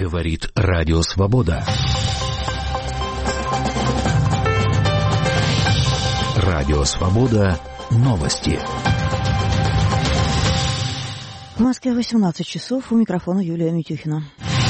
Говорит Радио Свобода. Радио Свобода. Новости. В Москве 18 часов. У микрофона Юлия Митюхина.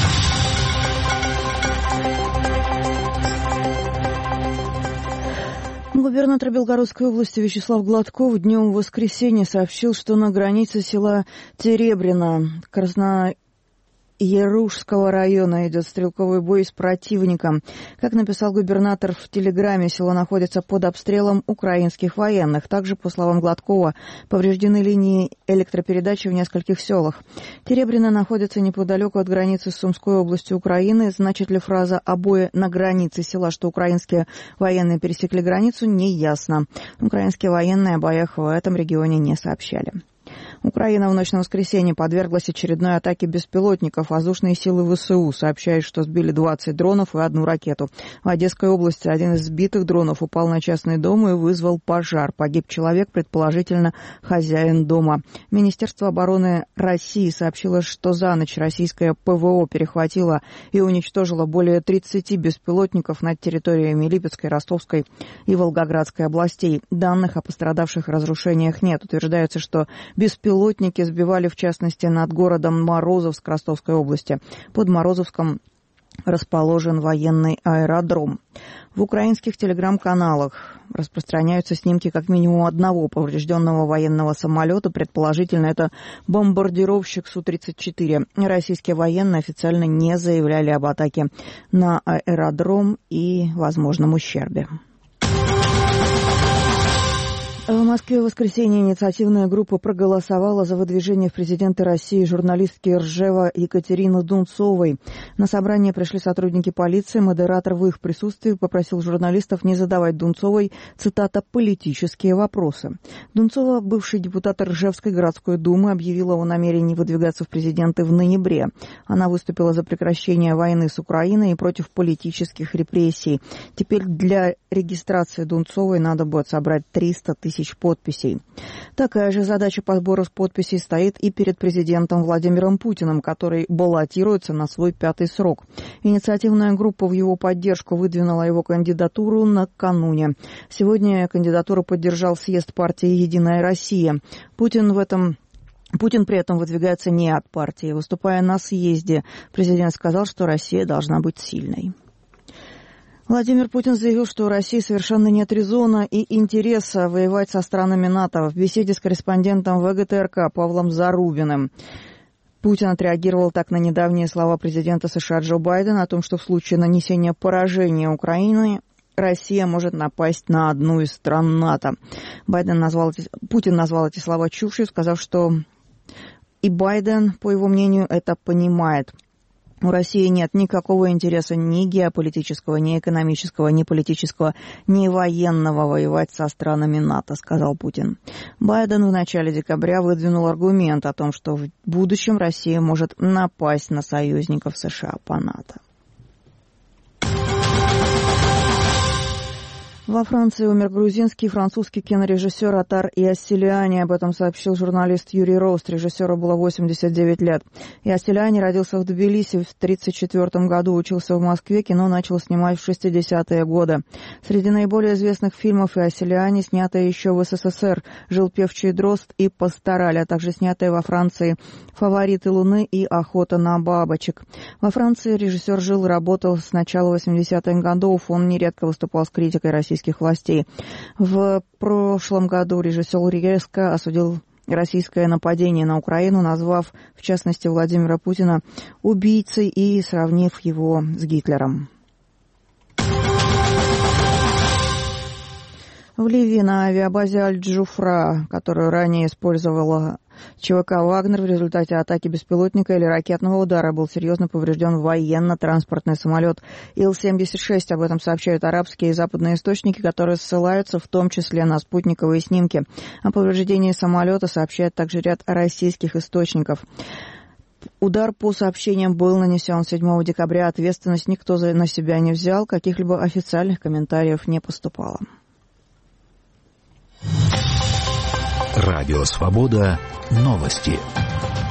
Губернатор Белгородской области Вячеслав Гладков днем в воскресенье сообщил, что на границе села Теребрино Красноярушского района идет стрелковый бой с противником. Как написал губернатор в телеграме, село находится под обстрелом украинских военных. Также, по словам Гладкова, повреждены линии электропередачи в нескольких селах. Теребрино находится неподалеку от границы с Сумской областью Украины. Значит ли фраза о бое на границе села, что украинские военные пересекли границу, не ясно. Украинские военные о боях в этом регионе не сообщали. Украина в ночь на воскресенье подверглась очередной атаке беспилотников. Воздушные силы ВСУ сообщают, что сбили 20 дронов и 1 ракету. В Одесской области один из сбитых дронов упал на частный дом и вызвал пожар. Погиб человек, предположительно хозяин дома. Министерство обороны России сообщило, что за ночь российское ПВО перехватило и уничтожило более 30 беспилотников над территориями Липецкой, Ростовской и Волгоградской областей. Данных о пострадавших и разрушениях нет. Утверждается, что беспилотники сбивали, в частности, над городом Морозовск Ростовской области. Под Морозовском расположен военный аэродром. В украинских телеграм-каналах распространяются снимки как минимум одного поврежденного военного самолета. Предположительно, это бомбардировщик Су-34. Российские военные официально не заявляли об атаке на аэродром и возможном ущербе. В Москве в воскресенье инициативная группа проголосовала за выдвижение в президенты России журналистки Ржева Екатерины Дунцовой. На собрание пришли сотрудники полиции. Модератор в их присутствии попросил журналистов не задавать Дунцовой, цитата, «политические вопросы». Дунцова, бывший депутат Ржевской городской думы, объявила о намерении выдвигаться в президенты в ноябре. Она выступила за прекращение войны с Украиной и против политических репрессий. Теперь для регистрации Дунцовой надо будет собрать 300 тысяч подписей. Такая же задача по сбору подписей стоит и перед президентом Владимиром Путиным, который баллотируется на свой 5-й срок. Инициативная группа в его поддержку выдвинула его кандидатуру накануне. Сегодня кандидатуру поддержал съезд партии «Единая Россия». Путин при этом выдвигается не от партии. Выступая на съезде, президент сказал, что Россия должна быть сильной. Владимир Путин заявил, что у России совершенно нет резона и интереса воевать со странами НАТО. В беседе с корреспондентом ВГТРК Павлом Зарубиным Путин отреагировал так на недавние слова президента США Джо Байдена о том, что в случае нанесения поражения Украине Россия может напасть на одну из стран НАТО. Путин назвал эти слова чушью, сказав, что и Байден, по его мнению, это понимает. У России нет никакого интереса ни геополитического, ни экономического, ни политического, ни военного воевать со странами НАТО, сказал Путин. Байден в начале декабря выдвинул аргумент о том, что в будущем Россия может напасть на союзников США по НАТО. Во Франции умер грузинский и французский кинорежиссер Атар Иассилиани. Об этом сообщил журналист Юрий Рост. Режиссеру было 89 лет. Иассилиани родился в Тбилиси в 1934 году, учился в Москве, кино начал снимать в 60-е годы. Среди наиболее известных фильмов Иассилиани, снятые еще в СССР, «Жил певчий дрозд» и «Пастораль», а также снятые во Франции «Фавориты Луны» и «Охота на бабочек». Во Франции режиссер жил и работал с начала 80-х годов. Он нередко выступал с критикой российских властей. В прошлом году режиссер резко осудил российское нападение на Украину, назвав, в частности, Владимира Путина убийцей и сравнив его с Гитлером. В Ливии на авиабазе Аль-Джуфра, которую ранее использовала ЧВК «Вагнер», в результате атаки беспилотника или ракетного удара был серьезно поврежден военно-транспортный самолет Ил-76. Об этом сообщают арабские и западные источники, которые ссылаются в том числе на спутниковые снимки. О повреждении самолета сообщает также ряд российских источников. Удар, по сообщениям, был нанесен 7 декабря. Ответственность никто на себя не взял. Каких-либо официальных комментариев не поступало. Радио Свобода. Новости.